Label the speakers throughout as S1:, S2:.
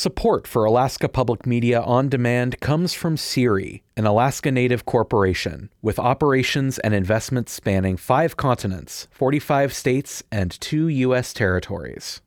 S1: Support for Alaska Public Media on Demand comes from CIRI, an Alaska Native corporation with operations and investments spanning 5 continents, 45 states, and 2 U.S. territories.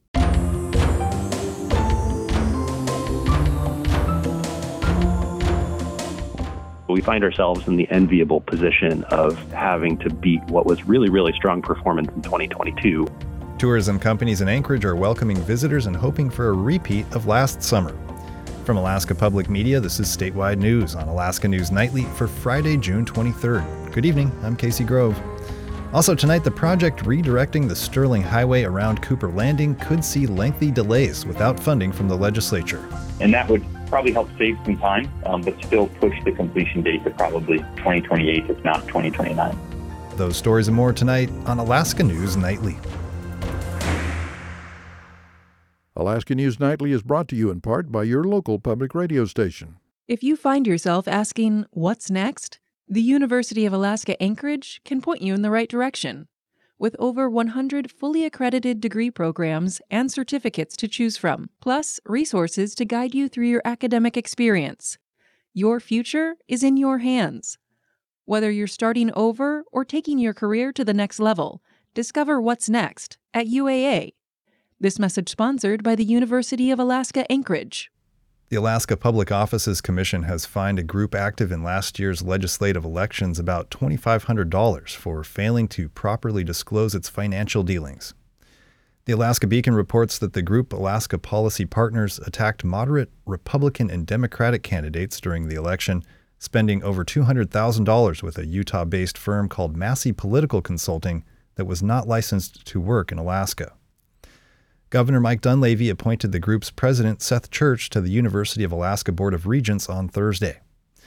S2: We find ourselves in the enviable position of having to beat what was really strong performance in 2022.
S3: Tourism companies in Anchorage are welcoming visitors and hoping for a repeat of last summer. From Alaska Public Media, this is Statewide News on Alaska News Nightly for Friday, June 23rd. Good evening, I'm Casey Grove. Also tonight, the project redirecting the Sterling Highway around Cooper Landing could see lengthy delays without funding from the legislature.
S4: And that would probably help save some time, but still push the completion date to probably 2028, if not 2029.
S3: Those stories and more tonight on Alaska News Nightly.
S5: Alaska News Nightly is brought to you in part by your local public radio station.
S6: If you find yourself asking, what's next? The University of Alaska Anchorage can point you in the right direction. With over 100 fully accredited degree programs and certificates to choose from, plus resources to guide you through your academic experience. Your future is in your hands. Whether you're starting over or taking your career to the next level, discover what's next at UAA. This message sponsored by the University of Alaska Anchorage.
S3: The Alaska Public Offices Commission has fined a group active in last year's legislative elections about $2,500 for failing to properly disclose its financial dealings. The Alaska Beacon reports that the group Alaska Policy Partners attacked moderate Republican and Democratic candidates during the election, spending over $200,000 with a Utah-based firm called Massey Political Consulting that was not licensed to work in Alaska. Governor Mike Dunleavy appointed the group's president, Seth Church, to the University of Alaska Board of Regents on Thursday.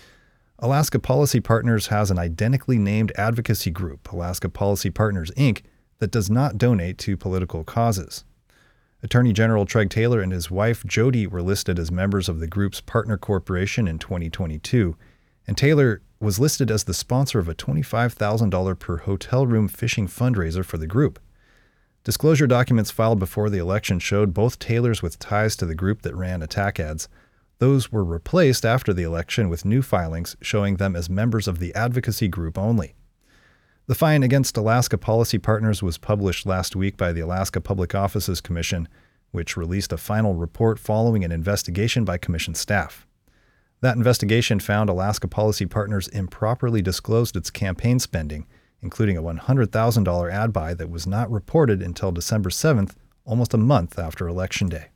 S3: Alaska Policy Partners has an identically named advocacy group, Alaska Policy Partners, Inc., that does not donate to political causes. Attorney General Treg Taylor and his wife, Jody, were listed as members of the group's partner corporation in 2022, and Taylor was listed as the sponsor of a $25,000 per hotel room fishing fundraiser for the group. Disclosure documents filed before the election showed both Taylors with ties to the group that ran attack ads. Those were replaced after the election with new filings showing them as members of the advocacy group only. The fine against Alaska Policy Partners was published last week by the Alaska Public Offices Commission, which released a final report following an investigation by commission staff. That investigation found Alaska Policy Partners improperly disclosed its campaign spending, including a $100,000 ad buy that was not reported until December 7th, almost a month after Election Day.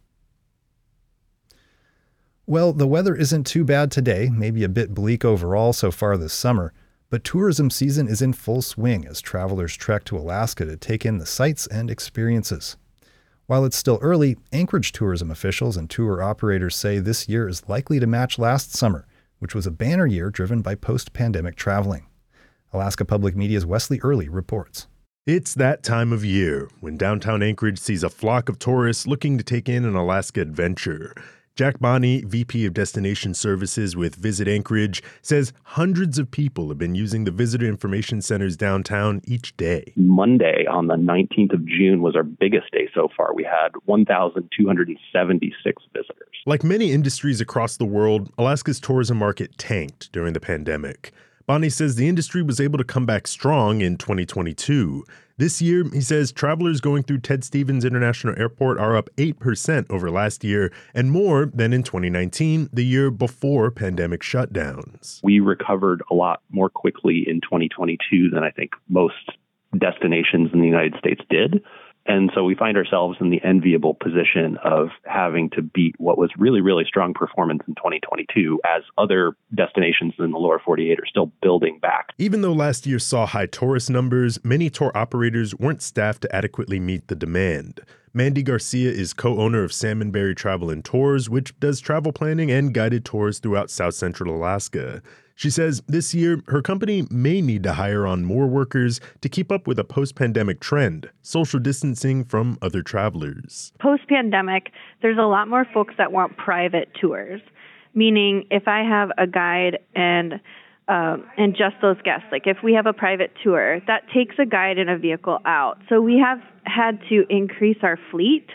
S3: Well, the weather isn't too bad today, maybe a bit bleak overall so far this summer, but tourism season is in full swing as travelers trek to Alaska to take in the sights and experiences. While it's still early, Anchorage tourism officials and tour operators say this year is likely to match last summer, which was a banner year driven by post-pandemic traveling. Alaska Public Media's Wesley Early reports.
S7: It's that time of year when downtown Anchorage sees a flock of tourists looking to take in an Alaska adventure. Jack Bonney, VP of Destination Services with Visit Anchorage, says hundreds of people have been using the visitor information centers downtown each day.
S2: Monday on the 19th of June was our biggest day so far. We had 1,276 visitors.
S7: Like many industries across the world, Alaska's tourism market tanked during the pandemic. Bonney says the industry was able to come back strong in 2022. This year, he says travelers going through Ted Stevens International Airport are up 8% over last year and more than in 2019, the year before pandemic shutdowns.
S2: We recovered a lot more quickly in 2022 than I think most destinations in the United States did. And so we find ourselves in the enviable position of having to beat what was really strong performance in 2022 as other destinations in the lower 48 are still building back.
S7: Even though last year saw high tourist numbers, many tour operators weren't staffed to adequately meet the demand. Mandy Garcia is co-owner of Salmonberry Travel and Tours, which does travel planning and guided tours throughout South Central Alaska. She says this year, her company may need to hire on more workers to keep up with a post-pandemic trend, social distancing from other travelers.
S8: Post-pandemic, there's a lot more folks that want private tours, meaning if I have a guide and just those guests, like if we have a private tour, that takes a guide and a vehicle out. So we have had to increase our fleet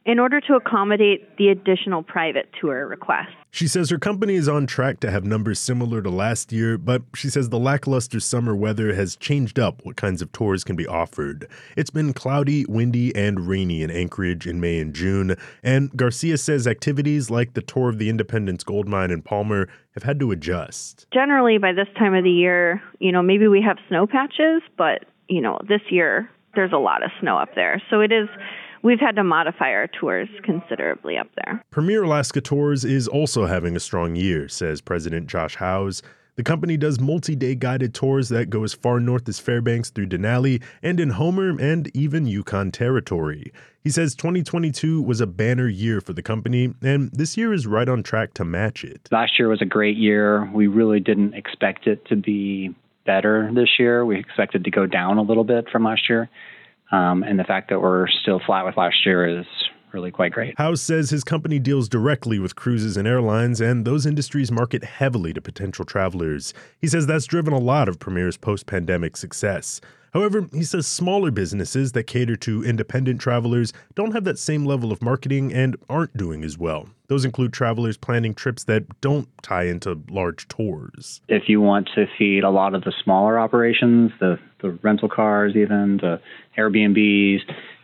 S8: in order to accommodate the additional private tour requests.
S7: She says her company is on track to have numbers similar to last year, but she says the lackluster summer weather has changed up what kinds of tours can be offered. It's been cloudy, windy, and rainy in Anchorage in May and June, and Garcia says activities like the tour of the Independence Gold Mine in Palmer have had to adjust.
S8: Generally, by this time of the year, maybe we have snow patches, but, this year there's a lot of snow up there. So we've had to modify our tours considerably up there.
S7: Premier Alaska Tours is also having a strong year, says President Josh Howes. The company does multi-day guided tours that go as far north as Fairbanks through Denali and in Homer and even Yukon Territory. He says 2022 was a banner year for the company, and this year is right on track to match it.
S9: Last year was a great year. We really didn't expect it to be better this year. We expected to go down a little bit from last year. And the fact that we're still flat with last year is really quite great.
S7: Howes says his company deals directly with cruises and airlines, and those industries market heavily to potential travelers. He says that's driven a lot of Premier's post-pandemic success. However, he says smaller businesses that cater to independent travelers don't have that same level of marketing and aren't doing as well. Those include travelers planning trips that don't tie into large tours.
S9: If you want to feed a lot of the smaller operations, the rental cars even, the Airbnbs,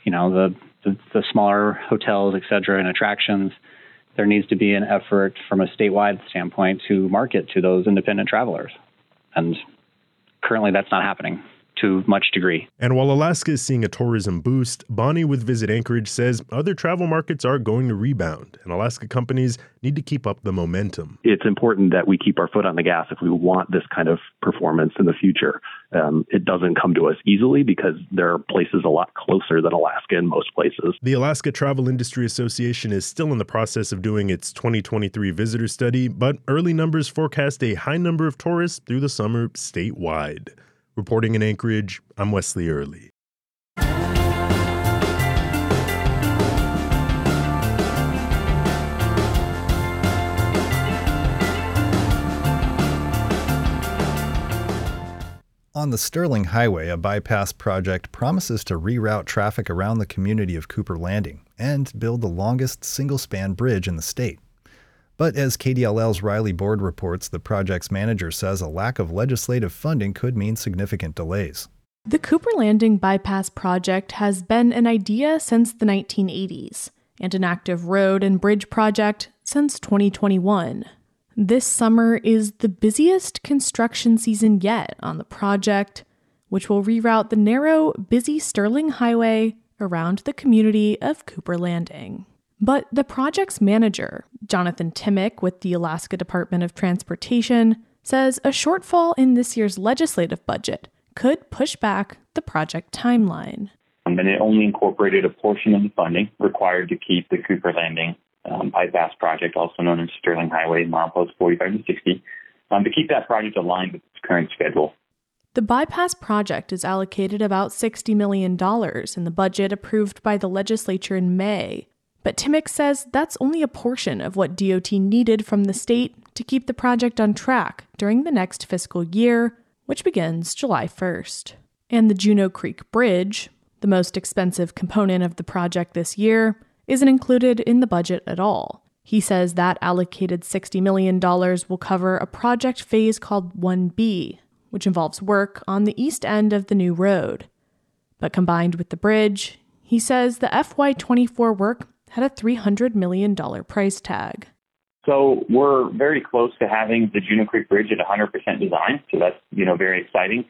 S9: the smaller hotels, et cetera, and attractions, there needs to be an effort from a statewide standpoint to market to those independent travelers. And currently that's not happening to much degree.
S7: And while Alaska is seeing a tourism boost, Bonnie with Visit Anchorage says other travel markets are going to rebound, and Alaska companies need to keep up the momentum.
S2: It's important that we keep our foot on the gas if we want this kind of performance in the future. It doesn't come to us easily because there are places a lot closer than Alaska in most places.
S7: The Alaska Travel Industry Association is still in the process of doing its 2023 visitor study, but early numbers forecast a high number of tourists through the summer statewide. Reporting in Anchorage, I'm Wesley Early.
S3: On the Sterling Highway, a bypass project promises to reroute traffic around the community of Cooper Landing and build the longest single-span bridge in the state. But as KDLL's Riley Board reports, the project's manager says a lack of legislative funding could mean significant delays.
S10: The Cooper Landing Bypass Project has been an idea since the 1980s and an active road and bridge project since 2021. This summer is the busiest construction season yet on the project, which will reroute the narrow, busy Sterling Highway around the community of Cooper Landing. But the project's manager, Jonathan Timmick with the Alaska Department of Transportation, says a shortfall in this year's legislative budget could push back the project timeline.
S4: And it only incorporated a portion of the funding required to keep the Cooper Landing bypass project, also known as Sterling Highway, mileposts 45 and 60, to keep that project aligned with its current schedule.
S10: The bypass project is allocated about $60 million in the budget approved by the legislature in May. But Timmick says that's only a portion of what DOT needed from the state to keep the project on track during the next fiscal year, which begins July 1st. And the Juneau Creek Bridge, the most expensive component of the project this year, isn't included in the budget at all. He says that allocated $60 million will cover a project phase called 1B, which involves work on the east end of the new road. But combined with the bridge, he says the FY24 work had a $300 million price tag.
S4: So we're very close to having the Juneau Creek Bridge at 100% design. So that's, very exciting.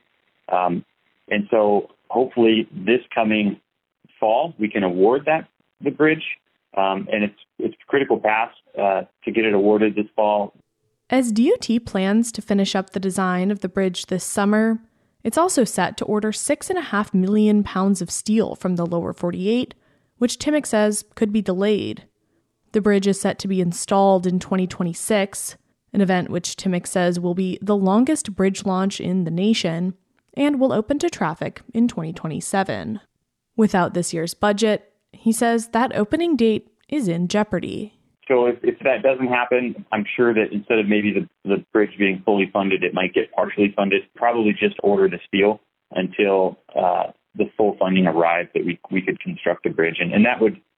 S4: And so hopefully this coming fall, we can award the bridge. And it's critical path to get it awarded this fall.
S10: As DOT plans to finish up the design of the bridge this summer, it's also set to order 6.5 million pounds of steel from the lower 48, which Timmick says could be delayed. The bridge is set to be installed in 2026, an event which Timmick says will be the longest bridge launch in the nation and will open to traffic in 2027. Without this year's budget, he says that opening date is in jeopardy.
S4: So if that doesn't happen, I'm sure that instead of maybe the bridge being fully funded, it might get partially funded. Probably just order the steel until the full funding arrives that we could construct the bridge. And that would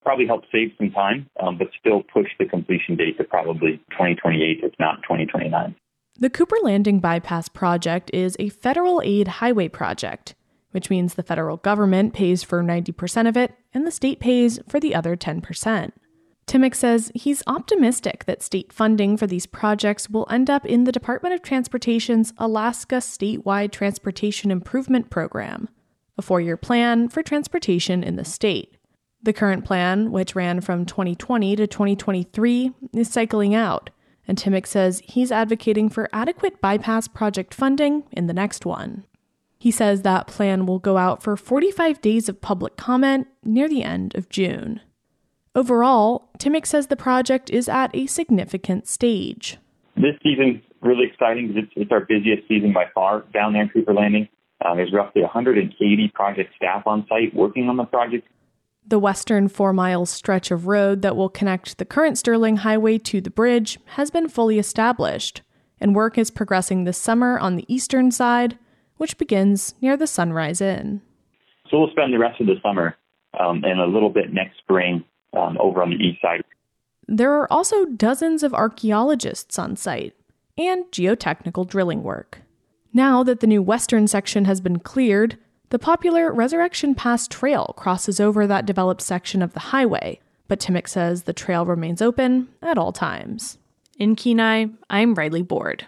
S4: probably help save some time, but still push the completion date to probably 2028, if not 2029.
S10: The Cooper Landing Bypass Project is a federal aid highway project, which means the federal government pays for 90% of it and the state pays for the other 10%. Timmick says he's optimistic that state funding for these projects will end up in the Department of Transportation's Alaska Statewide Transportation Improvement Program, a 4-year plan for transportation in the state. The current plan, which ran from 2020 to 2023, is cycling out, and Timmick says he's advocating for adequate bypass project funding in the next one. He says that plan will go out for 45 days of public comment near the end of June. Overall, Timmick says the project is at a significant stage.
S4: This season's really exciting because it's our busiest season by far down there in Cooper Landing. There's roughly 180 project staff on site working on the project.
S10: The western 4-mile stretch of road that will connect the current Sterling Highway to the bridge has been fully established, and work is progressing this summer on the eastern side, which begins near the Sunrise Inn.
S4: So we'll spend the rest of the summer and a little bit next spring over on the east side.
S10: There are also dozens of archaeologists on site and geotechnical drilling work. Now that the new western section has been cleared, the popular Resurrection Pass Trail crosses over that developed section of the highway, but Timmick says the trail remains open at all times. In Kenai, I'm Riley Board.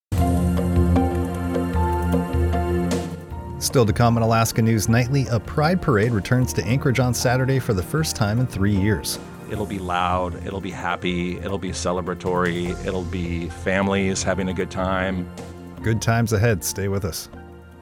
S3: Still to come on Alaska News Nightly, a Pride Parade returns to Anchorage on Saturday for the first time in 3 years.
S11: It'll be loud, it'll be happy, it'll be celebratory, it'll be families having a good time.
S3: Good times ahead. Stay with us.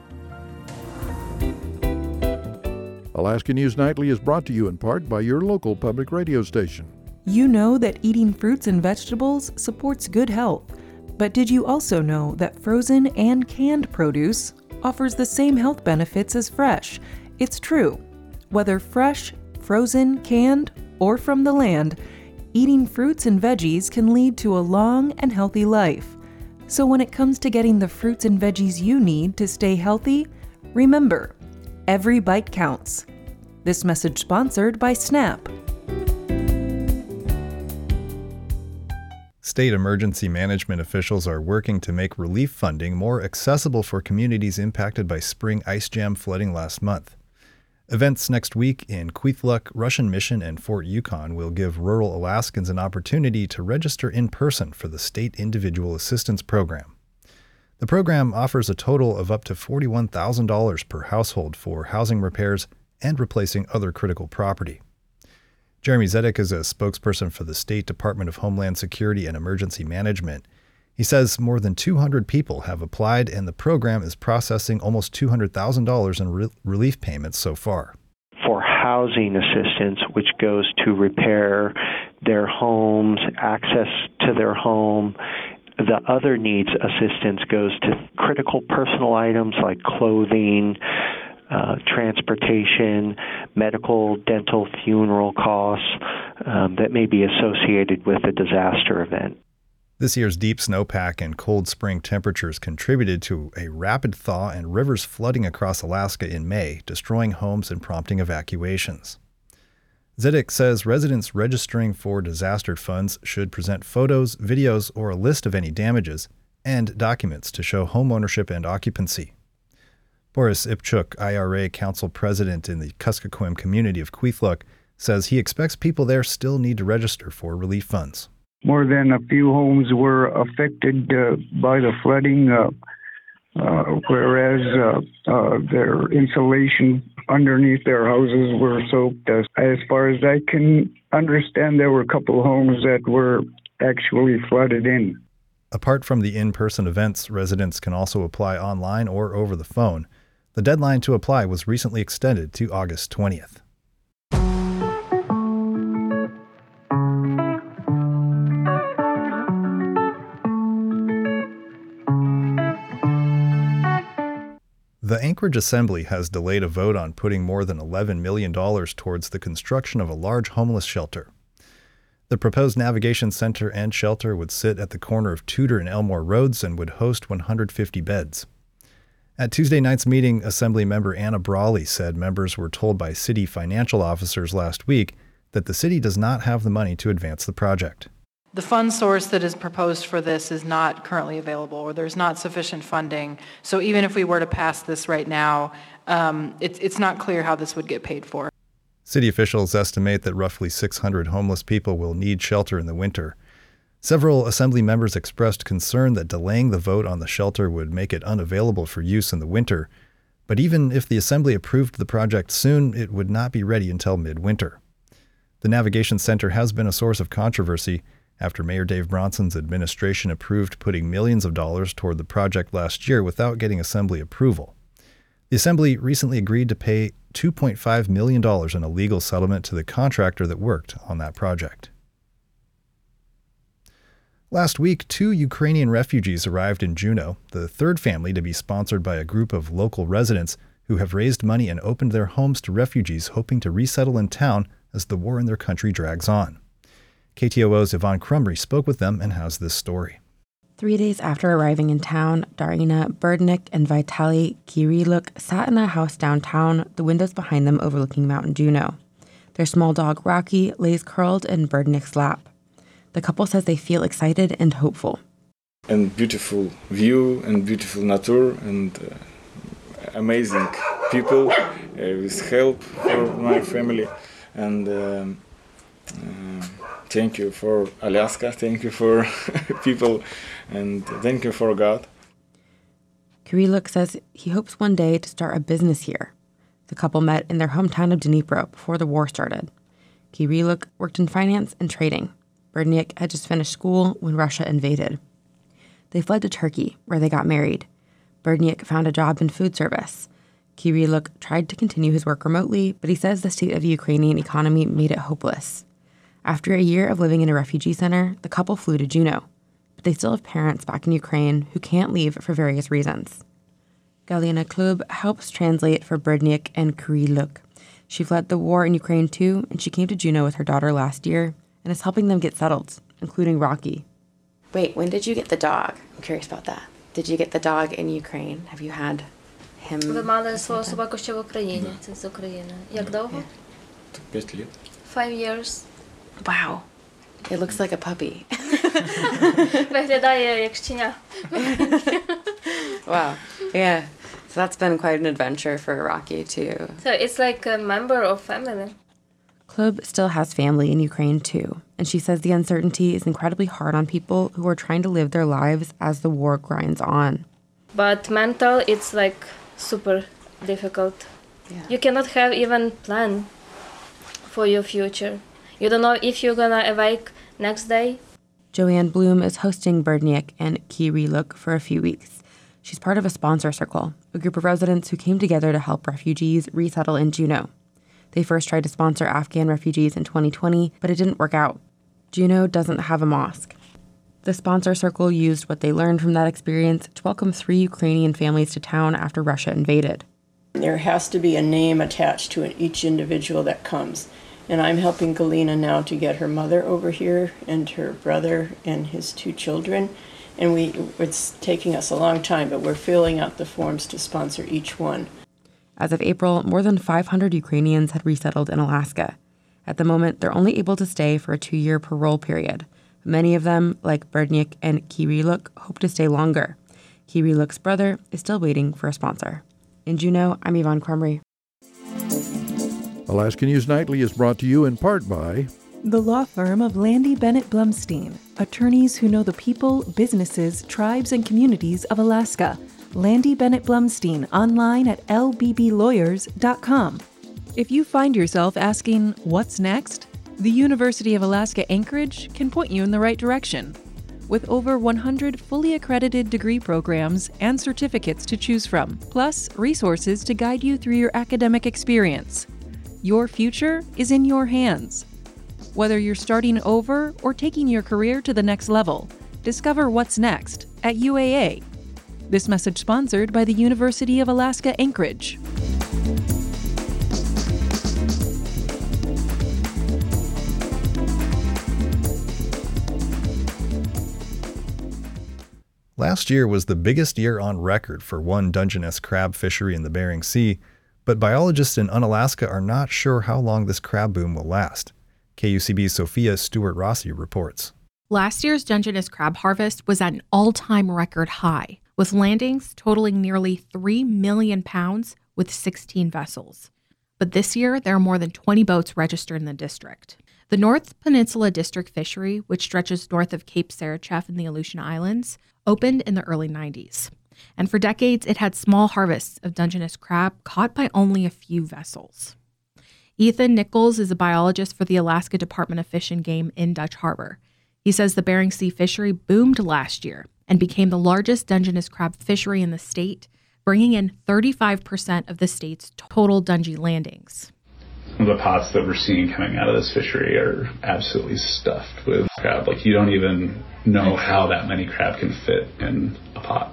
S5: Alaska News Nightly is brought to you in part by your local public radio station.
S12: You know that eating fruits and vegetables supports good health, but did you also know that frozen and canned produce offers the same health benefits as fresh? It's true. Whether fresh, frozen, canned, or from the land, eating fruits and veggies can lead to a long and healthy life. So when it comes to getting the fruits and veggies you need to stay healthy, remember, every bite counts. This message sponsored by SNAP.
S3: State emergency management officials are working to make relief funding more accessible for communities impacted by spring ice jam flooding last month. Events next week in Kwethluk, Russian Mission, and Fort Yukon will give rural Alaskans an opportunity to register in person for the State Individual Assistance Program. The program offers a total of up to $41,000 per household for housing repairs and replacing other critical property. Jeremy Zedek is a spokesperson for the State Department of Homeland Security and Emergency Management. He says more than 200 people have applied, and the program is processing almost $200,000 in relief payments so far.
S13: For housing assistance, which goes to repair their homes, access to their home, the other needs assistance goes to critical personal items like clothing, transportation, medical, dental, funeral costs that may be associated with a disaster event.
S3: This year's deep snowpack and cold spring temperatures contributed to a rapid thaw and rivers flooding across Alaska in May, destroying homes and prompting evacuations. Zedek says residents registering for disaster funds should present photos, videos, or a list of any damages, and documents to show homeownership and occupancy. Boris Ipchuk, IRA Council President in the Kuskokwim community of Kwethluk, says he expects people there still need to register for relief funds.
S14: More than a few homes were affected by the flooding, whereas their insulation underneath their houses were soaked. As far as I can understand, there were a couple of homes that were actually flooded in.
S3: Apart from the in-person events, residents can also apply online or over the phone. The deadline to apply was recently extended to August 20th. The Anchorage Assembly has delayed a vote on putting more than $11 million towards the construction of a large homeless shelter. The proposed navigation center and shelter would sit at the corner of Tudor and Elmore Roads and would host 150 beds. At Tuesday night's meeting, Assembly member Anna Brawley said members were told by city financial officers last week that the city does not have the money to advance the project.
S15: The fund source that is proposed for this is not currently available, or there's not sufficient funding. So even if we were to pass this right now, it's not clear how this would get paid for.
S3: City officials estimate that roughly 600 homeless people will need shelter in the winter. Several assembly members expressed concern that delaying the vote on the shelter would make it unavailable for use in the winter. But even if the assembly approved the project soon, it would not be ready until midwinter. The Navigation Center has been a source of controversy after Mayor Dave Bronson's administration approved putting millions of dollars toward the project last year without getting Assembly approval. The Assembly recently agreed to pay $2.5 million in a legal settlement to the contractor that worked on that project. Last week, 2 Ukrainian refugees arrived in Juneau, the third family to be sponsored by a group of local residents who have raised money and opened their homes to refugees hoping to resettle in town as the war in their country drags on. KTOO's Yvonne Crumry spoke with them and has this story.
S16: 3 days after arriving in town, Darina Berdnik and Vitaly Kirilluk sat in a house downtown, the windows behind them overlooking Mount Juneau. Their small dog, Rocky, lays curled in Berdnik's lap. The couple says they feel excited and hopeful.
S17: And beautiful view and beautiful nature and amazing people with help for my family. And thank you for Alaska, thank you for people, and thank you for God.
S16: Kirilluk says he hopes one day to start a business here. The couple met in their hometown of Dnipro before the war started. Kirilluk worked in finance and trading. Berdnik had just finished school when Russia invaded. They fled to Turkey, where they got married. Berdnik found a job in food service. Kirilluk tried to continue his work remotely, but he says the state of the Ukrainian economy made it hopeless. After a year of living in a refugee center, the couple flew to Juneau, but they still have parents back in Ukraine who can't leave for various reasons. Galina Klub helps translate for Berdnik and Kirilluk. She fled the war in Ukraine too, and she came to Juneau with her daughter last year and is helping them get settled, including Rocky. Wait, when did you get the dog? I'm curious about that. Did you get the dog in Ukraine? Have you had him?
S18: Ви мали свого собаку ще в Україні. Це з України. Як довго?
S17: 5 лет.
S18: 5 years.
S16: Wow. It looks like a puppy.
S18: Виглядає як щеня.
S16: Wow. Yeah. So that's been quite an adventure for Rocky too.
S18: So it's like a member of family.
S16: Klub still has family in Ukraine too, and she says the uncertainty is incredibly hard on people who are trying to live their lives as the war grinds on.
S18: But mental, it's like super difficult. Yeah. You cannot have even plan for your future. You don't know if you're gonna awake next day.
S16: Joanne Bloom is hosting Berdnik and Kirilluk for a few weeks. She's part of a sponsor circle, a group of residents who came together to help refugees resettle in Juneau. They first tried to sponsor Afghan refugees in 2020, but it didn't work out. Juneau doesn't have a mosque. The sponsor circle used what they learned from that experience to welcome 3 Ukrainian families to town after Russia invaded.
S19: There has to be a name attached to each individual that comes. And I'm helping Galina now to get her mother over here and her brother and his 2 children. And it's taking us a long time, but we're filling out the forms to sponsor each one.
S16: As of April, more than 500 Ukrainians had resettled in Alaska. At the moment, they're only able to stay for a 2-year parole period. Many of them, like Berdnik and Kirilluk, hope to stay longer. Kirilluk's brother is still waiting for a sponsor. In Juneau, I'm Yvonne Crumry.
S5: Alaska News Nightly is brought to you in part by
S12: the law firm of Landy Bennett Blumstein, attorneys who know the people, businesses, tribes, and communities of Alaska. Landy Bennett Blumstein, online at lbblawyers.com. If you find yourself asking, what's next? The University of Alaska Anchorage can point you in the right direction. With over 100 fully accredited degree programs and certificates to choose from, plus resources to guide you through your academic experience. Your future is in your hands. Whether you're starting over or taking your career to the next level, discover what's next at UAA. This message sponsored by the University of Alaska Anchorage.
S3: Last year was the biggest year on record for one Dungeness crab fishery in the Bering Sea, but biologists in Unalaska are not sure how long this crab boom will last. KUCB's Sophia Stewart-Rossi reports.
S10: Last year's Dungeness crab harvest was at an all-time record high, with landings totaling nearly 3 million pounds with 16 vessels. But this year, there are more than 20 boats registered in the district. The North Peninsula District fishery, which stretches north of Cape Saracheff in the Aleutian Islands, opened in the early 90s. And for decades, it had small harvests of Dungeness crab caught by only a few vessels. Ethan Nichols is a biologist for the Alaska Department of Fish and Game in Dutch Harbor. He says the Bering Sea fishery boomed last year and became the largest Dungeness crab fishery in the state, bringing in 35% of the state's total Dungeness landings.
S20: The pots that we're seeing coming out of this fishery are absolutely stuffed with crab. Like, you don't even know how that many crab can fit in a pot.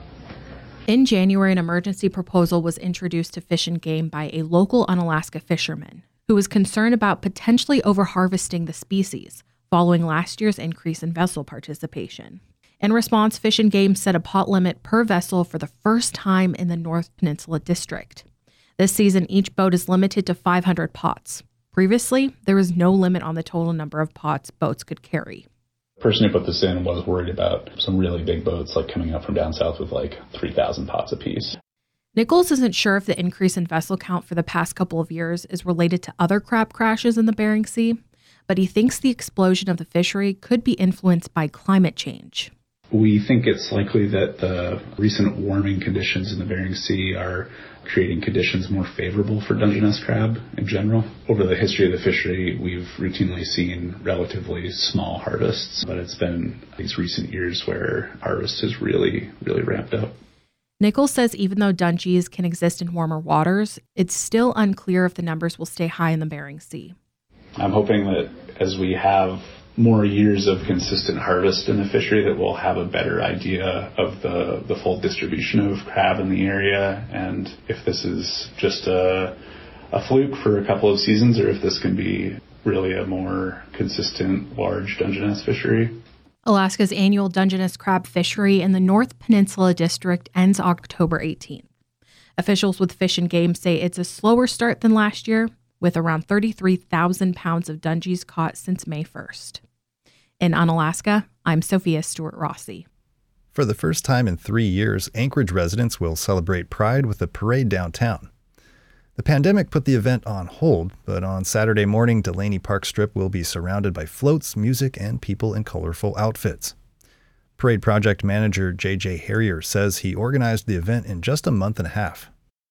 S10: In January, an emergency proposal was introduced to Fish and Game by a local Unalaska fisherman who was concerned about potentially overharvesting the species following last year's increase in vessel participation. In response, Fish and Game set a pot limit per vessel for the first time in the North Peninsula District. This season, each boat is limited to 500 pots. Previously, there was no limit on the total number of pots boats could carry.
S20: The person who put this in was worried about some really big boats like coming up from down south with like 3,000 pots apiece.
S10: Nichols isn't sure if the increase in vessel count for the past couple of years is related to other crab crashes in the Bering Sea, but he thinks the explosion of the fishery could be influenced by climate change.
S20: We think it's likely that the recent warming conditions in the Bering Sea are creating conditions more favorable for Dungeness crab in general. Over the history of the fishery, we've routinely seen relatively small harvests, but it's been these recent years where harvest has really ramped up.
S10: Nichols says even though Dungeness can exist in warmer waters, it's still unclear if the numbers will stay high in the Bering Sea.
S20: I'm hoping that as we have more years of consistent harvest in the fishery, that we'll have a better idea of the full distribution of crab in the area, and if this is just a fluke for a couple of seasons or if this can be really a more consistent large Dungeness fishery.
S10: Alaska's annual Dungeness crab fishery in the North Peninsula District ends October 18th. Officials with Fish and Game say it's a slower start than last year, with around 33,000 pounds of Dungeness caught since May 1st. In Unalaska, I'm Sophia Stewart-Rossi.
S3: For the first time in 3 years, Anchorage residents will celebrate Pride with a parade downtown. The pandemic put the event on hold, but on Saturday morning, Delaney Park Strip will be surrounded by floats, music, and people in colorful outfits. Parade project manager J.J. Harrier says he organized the event in just a month and a half.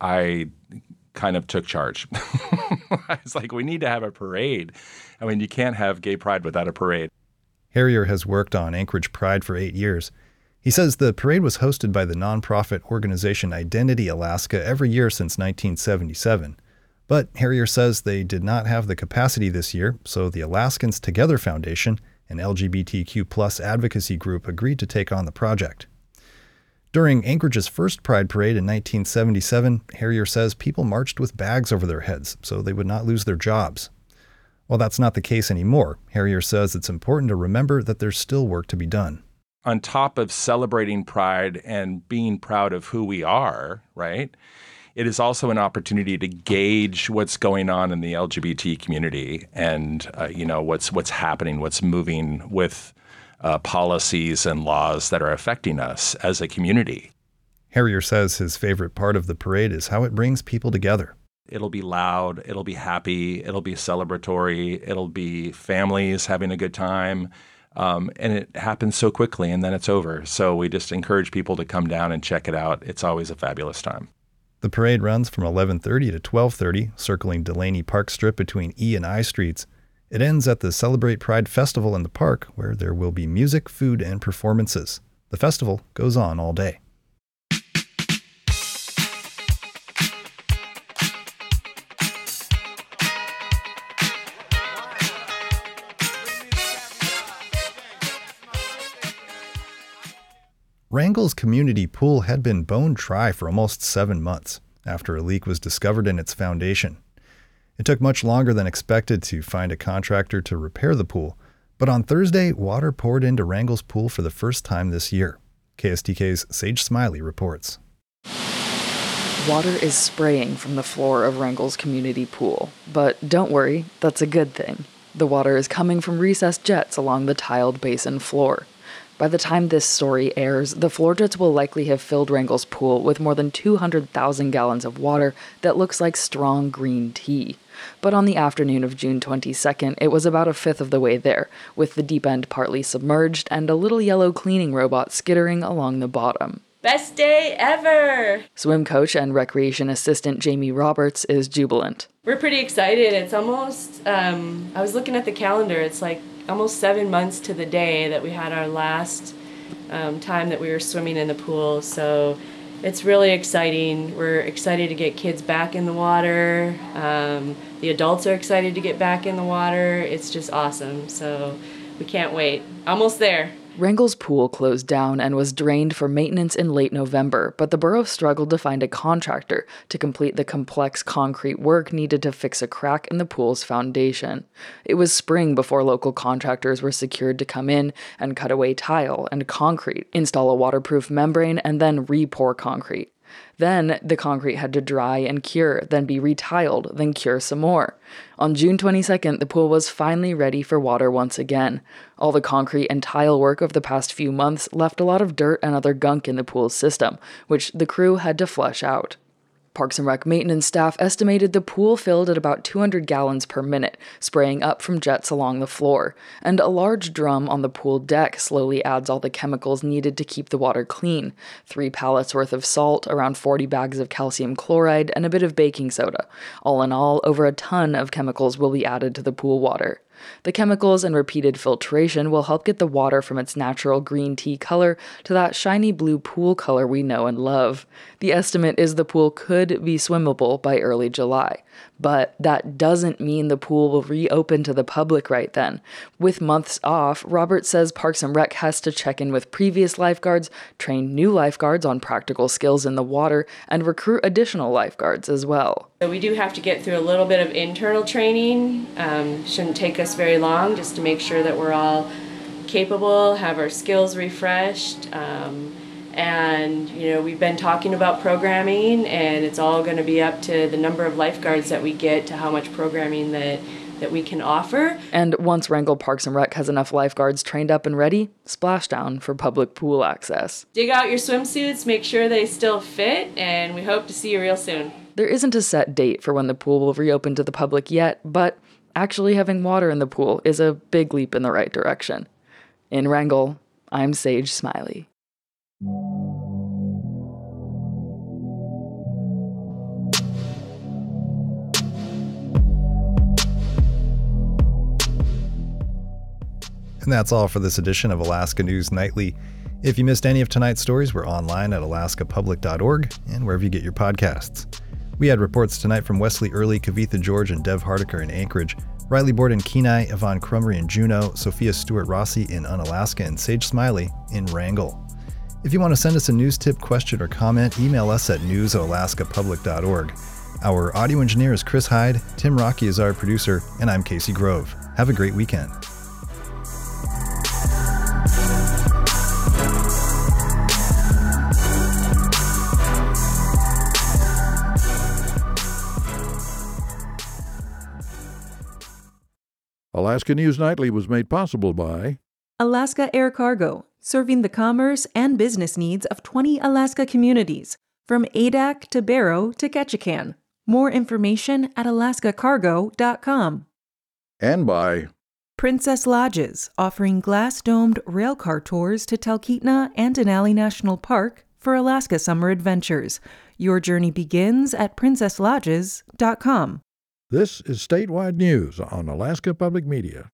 S11: I kind of took charge. I was like, we need to have a parade. I mean, you can't have gay pride without a parade.
S3: Harrier has worked on Anchorage Pride for 8 years. He says the parade was hosted by the nonprofit organization Identity Alaska every year since 1977. But Harrier says they did not have the capacity this year, so the Alaskans Together Foundation, an LGBTQ+ advocacy group, agreed to take on the project. During Anchorage's first Pride Parade in 1977, Harrier says people marched with bags over their heads so they would not lose their jobs. While that's not the case anymore, Harrier says it's important to remember that there's still work to be done.
S11: On top of celebrating Pride and being proud of who we are, right, it is also an opportunity to gauge what's going on in the LGBT community and, what's happening, what's moving with policies and laws that are affecting us as a community.
S3: Harrier says his favorite part of the parade is how it brings people together.
S11: It'll be loud, it'll be happy, it'll be celebratory, it'll be families having a good time. And it happens so quickly and then it's over. So we just encourage people to come down and check it out. It's always a fabulous time.
S3: The parade runs from 11:30 to 12:30, circling Delaney Park Strip between E and I streets. It ends at the Celebrate Pride Festival in the park, where there will be music, food, and performances. The festival goes on all day. Wrangell's community pool had been bone dry for almost 7 months after a leak was discovered in its foundation. It took much longer than expected to find a contractor to repair the pool, but on Thursday, water poured into Wrangell's pool for the first time this year. KSTK's Sage Smiley reports.
S21: Water is spraying from the floor of Wrangell's community pool, but don't worry, that's a good thing.
S1: The water is coming from recessed jets along the tiled basin floor. By the time this story airs, the floor jets will likely have filled Wrangell's pool with more than 200,000 gallons of water that looks like strong green tea. But on the afternoon of June 22nd, it was about a fifth of the way there, with the deep end partly submerged and a little yellow cleaning robot skittering along the bottom.
S22: Best day ever!
S1: Swim coach and recreation assistant Jamie Roberts is jubilant.
S22: We're pretty excited. It's almost, I was looking at the calendar, it's like almost 7 months to the day that we had our last time that we were swimming in the pool. So it's really exciting. We're excited to get kids back in the water. The adults are excited to get back in the water. It's just awesome. So we can't wait. Almost there.
S1: Wrangell's pool closed down and was drained for maintenance in late November, but the borough struggled to find a contractor to complete the complex concrete work needed to fix a crack in the pool's foundation. It was spring before local contractors were secured to come in and cut away tile and concrete, install a waterproof membrane, and then re-pour concrete. Then the concrete had to dry and cure, then be retiled, then cure some more. On June 22nd, the pool was finally ready for water once again. All the concrete and tile work of the past few months left a lot of dirt and other gunk in the pool's system, which the crew had to flush out. Parks and Rec maintenance staff estimated the pool filled at about 200 gallons per minute, spraying up from jets along the floor, and a large drum on the pool deck slowly adds all the chemicals needed to keep the water clean. 3 pallets worth of salt, around 40 bags of calcium chloride, and a bit of baking soda. All in all, over a ton of chemicals will be added to the pool water. The chemicals and repeated filtration will help get the water from its natural green tea color to that shiny blue pool color we know and love. The estimate is the pool could be swimmable by early July. But that doesn't mean the pool will reopen to the public right then. With months off, Robert says Parks and Rec has to check in with previous lifeguards, train new lifeguards on practical skills in the water, and recruit additional lifeguards as well.
S22: So we do have to get through a little bit of internal training. Shouldn't take us very long, just to make sure that we're all capable, have our skills refreshed. And, we've been talking about programming, and it's all going to be up to the number of lifeguards that we get to how much programming that we can offer.
S1: And once Wrangell Parks and Rec has enough lifeguards trained up and ready, splashdown for public pool access.
S22: Dig out your swimsuits, make sure they still fit, and we hope to see you real soon.
S1: There isn't a set date for when the pool will reopen to the public yet, but actually having water in the pool is a big leap in the right direction. In Wrangell, I'm Sage Smiley.
S3: And that's all for this edition of Alaska News Nightly. If you missed any of tonight's stories, we're online at alaskapublic.org and wherever you get your podcasts. We had reports tonight from Wesley Early, Kavitha George, and Dev Hardiker in Anchorage, Riley Board in Kenai, Yvonne Crumry in Juneau, Sophia Stewart-Rossi in Unalaska, and Sage Smiley in Wrangell. If you want to send us a news tip, question, or comment, email us at news@alaskapublic.org. Our audio engineer is Chris Hyde, Tim Rocky is our producer, and I'm Casey Grove. Have a great weekend.
S5: Alaska News Nightly was made possible by
S12: Alaska Air Cargo, serving the commerce and business needs of 20 Alaska communities, from Adak to Barrow to Ketchikan. More information at alaskacargo.com.
S5: And by
S12: Princess Lodges, offering glass-domed railcar tours to Talkeetna and Denali National Park for Alaska summer adventures. Your journey begins at princesslodges.com.
S5: This is Statewide News on Alaska Public Media.